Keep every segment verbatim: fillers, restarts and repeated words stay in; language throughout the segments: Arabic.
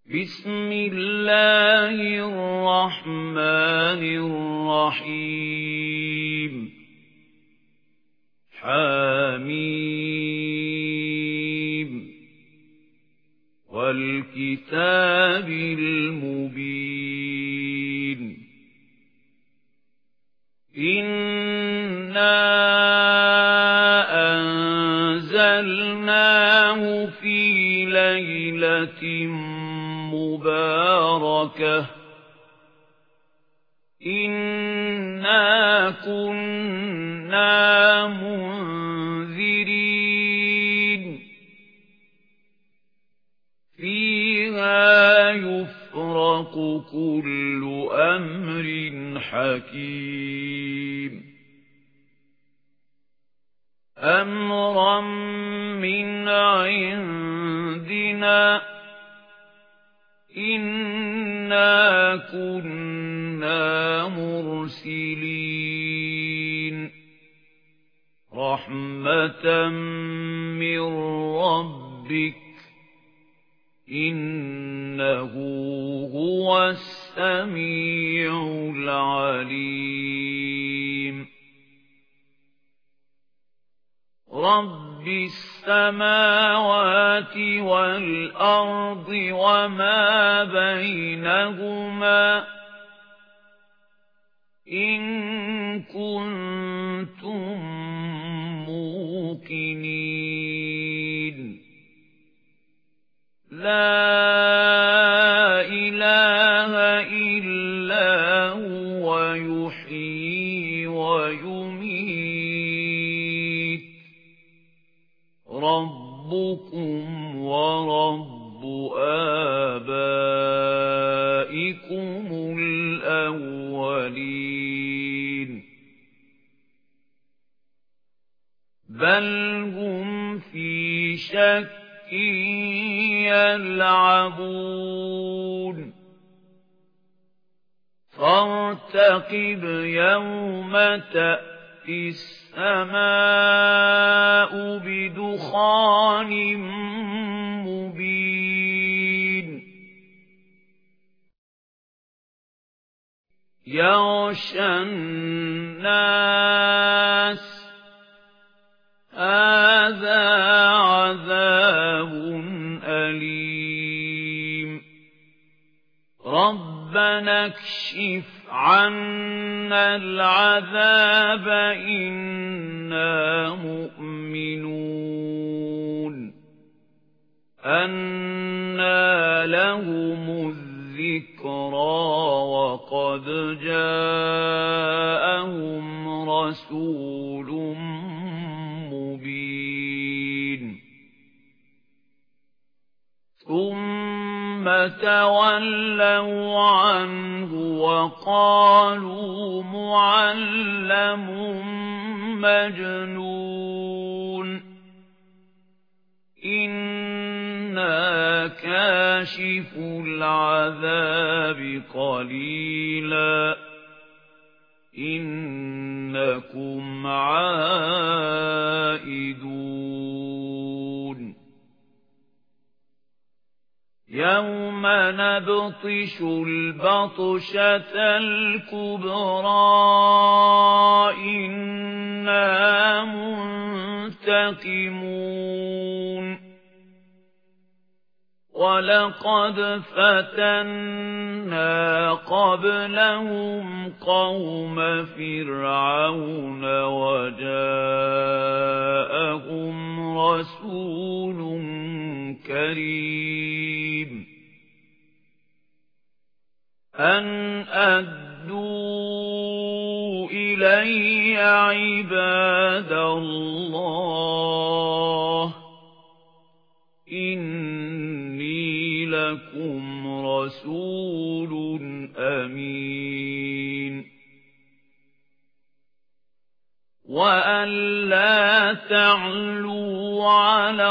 بسم الله الرحمن الرحيم حميم والكتاب المبين إنا أنزلناه في ليلة مباركة إنا كنا منذرين فيها يفرق كل أمر حكيم أمرا من عندنا إنا كنا مرسلين رحمة من ربك إنه هو السميع العليم رب السماوات والأرض وما بينهما إن كنتم موقنين لا إله إلا هو يحيي ويميت ربكم ورب آبائكم الأولين بل هم في شك يلعبون فارتقب يوم تأتي السماء بدخان مبين يغشى الناس هذا عذاب أليم ربنا اكشف عنا العذاب إنا مؤمنون أنى لهم الذكرى وقد جاءهم رسول مبين ثم تولوا عنه وقالوا معلم مجنون إنا كاشف العذاب قليلا إنكم عائدون يوم نبطش البطشة الكبرى إنا منتقمون ولقد فتنا قبلهم قوم فرعون وجاءهم رسول كريم أن أدوا إلي عباد الله إني لكم رسول أمين وأن لا تعلوا على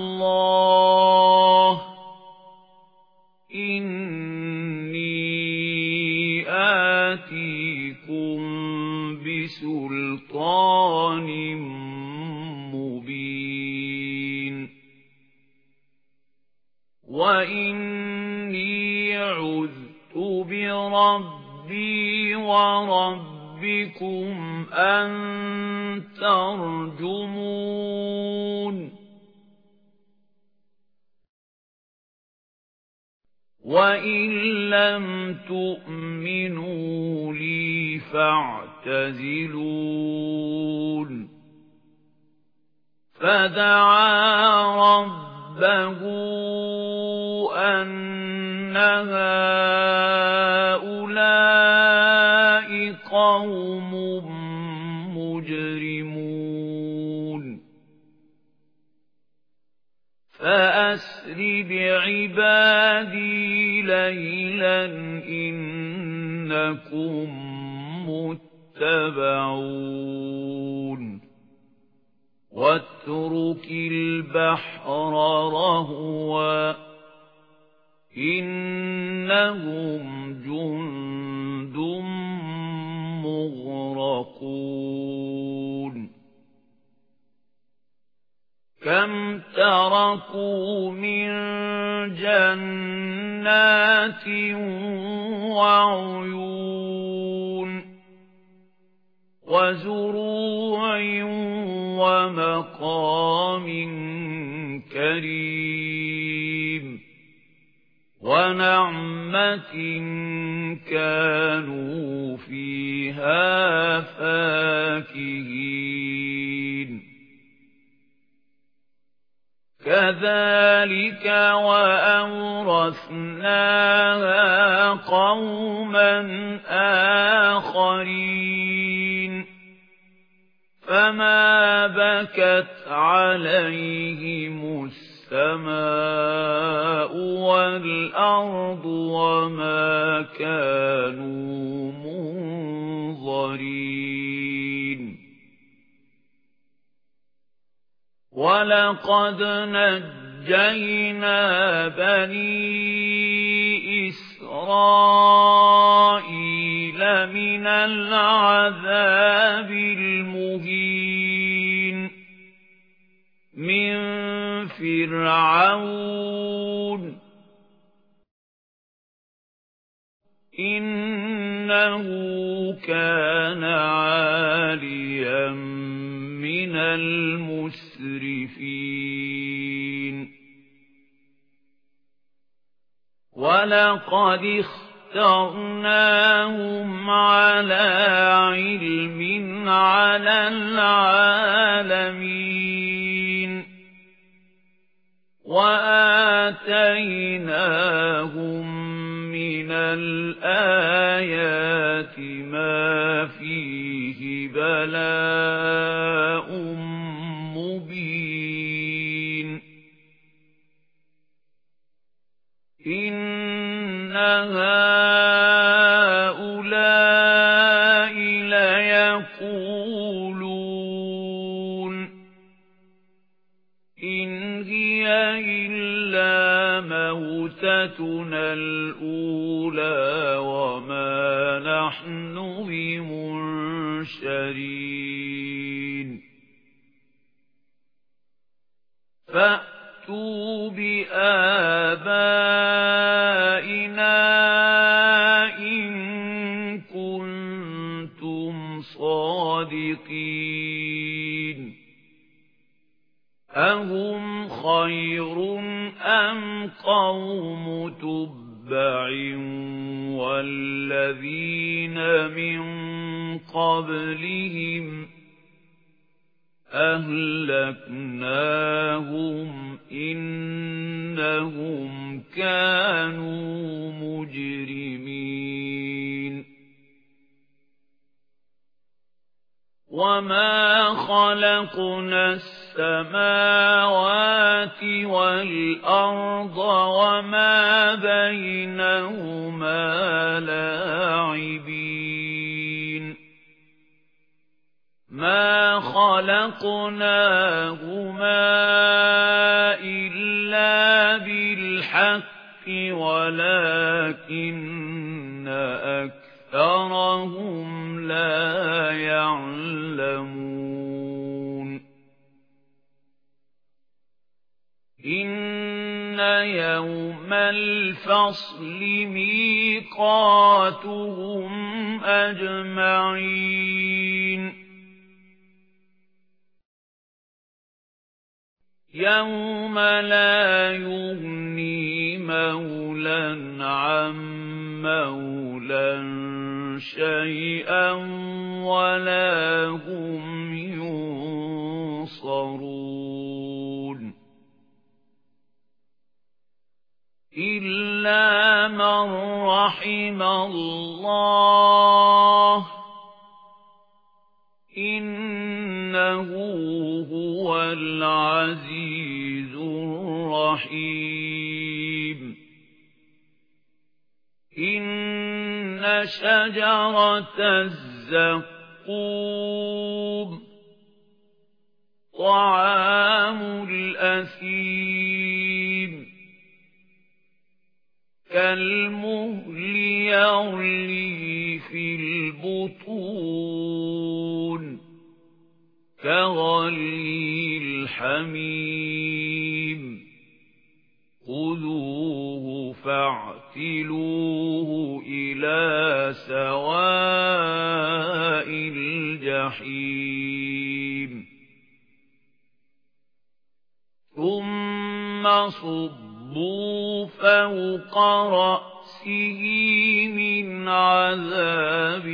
الله إني آتيكم بسلطان مبين وإن إني عذت بربي وربكم أن ترجمون وَإِن لَّمْ تُؤْمِنُوا لِي فَاعْتَزِلُونِ فَدَعَا رَبَّهُ أَنَّ هَٰؤُلَاءِ قَوْمٌ مُجْرِمُونَ فَأَسْرِ بِعِبَادِي لَيْلًا إِنَّكُمْ مُتَّبَعُونَ وَاتْرُكِ الْبَحْرَ رَهْوًا إِنَّهُمْ جُندٌ مُّغْرَقُونَ كَمْ تَرَكُوا مِنْ جَنَّاتٍ وَعُيُونٍ وَزُرُوعٍ وَمَقَامٍ كَرِيمٍ وَنَعْمَةٍ كَانُوا فِيهَا فَاكِهِينَ كَذَلِكَ وَأَوْرَثْنَاهَا قَوْمًا آخَرِينَ فَمَا بَكَتْ عَلَيْهِمُ السَّمَاءُ وَالْأَرْضُ وَمَا كَانُوا مُنظَرِينَ وَلَقَدْ نَجَّيْنَا بَنِي إِسْرَائِيلَ مِنَ الْعَذَابِ الْمُهِينِ مِنْ فِرْعَوْنَ إِنَّهُ كَانَ عَالِيًا مِنَ الْمُسْرِفِينَ وَلَقَدِ اخْتَرْنَاهُمْ عَلَى عِلْمٍ عَلَى الْعَالَمِينَ وَآتَيْنَاهُمْ مِنَ الْآيَاتِ مَا فِيهِ بَلَاءٌ مُبِينٌ إِنَّ هَٰؤُلَاءِ لَيَقُولُونَ إِنْ هِيَ إِلَّا مَوْتَتُنَا الْأُولَىٰ وَمَا نَحْنُ بِمُنشَرِينَ فَأْتُوا بِآبَائِنَا إِن كُنتُمْ صَادِقِينَ أَهُمْ خَيْرٌ أَمْ قَوْمُ تُبَّعٍ وَالَّذِينَ مِنْ قَبْلِهِمْ أَهْلَكْنَاهُمْ إِنَّهُمْ كَانُوا مُجْرِمِينَ وَمَا خَلَقْنَا السَّمَاوَاتِ وَالْأَرْضَ وَمَا بَيْنَهُمَا لَاعِبِينَ مَا خَلَقْنَاهُمَا إِلَّا بِالْحَقِّ وَلَكِنَّ أَكْثَرَهُمْ لَا يَعْلَمُونَ إِنَّ إن يوم الفصل ميقاتهم أجمعين يوم لا يغني مولى عن مولى شيئا ولا هم ينصرون إلا من رحم الله إنه هو العزيز الرحيم إن شجرة الزقوم طعام الأثيم كالمهل يغلي في البطون كغلي الحميم خذوه فاعتلوه إلى سواء الجحيم ثم صبوا فوق رأسه من عذاب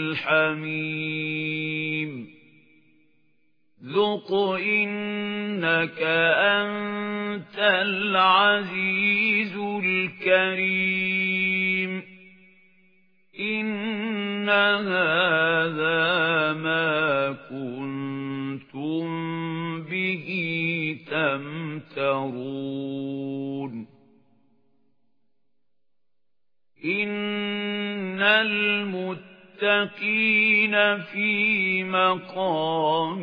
الحميم ذق إنك أنت العزيز الكريم إن هذا ما كنتم به تمترون إن المتقين في مقام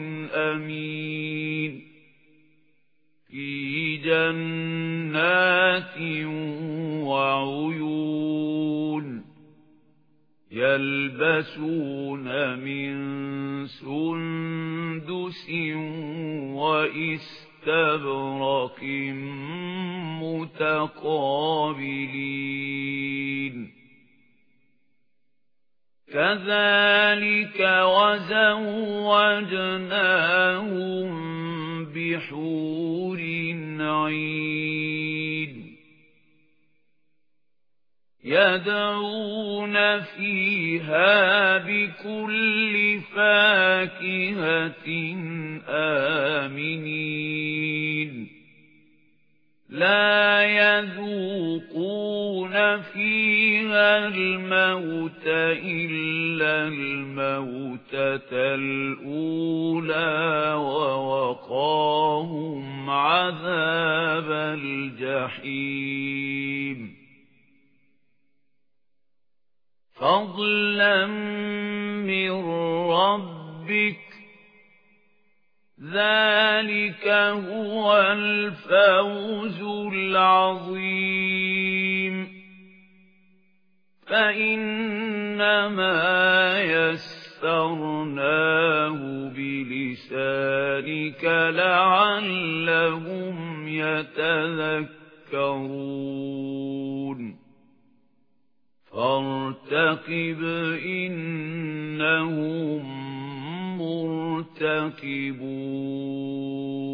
أمين في جنات وعيون يلبسون من سندس وإستبرق متقابلين كذلك وزوجناهم بحور عين يدعون فيها بكل فاكهة آمنين لا يذوقون فيها الموت إلا الموتة الأولى ووقاهم عذاب الجحيم فضلا من ربك ذلك هو الفوز العظيم فإنما يسرناه بلسانك لعلهم يتذكرون فارتقب إنهم مرتقبون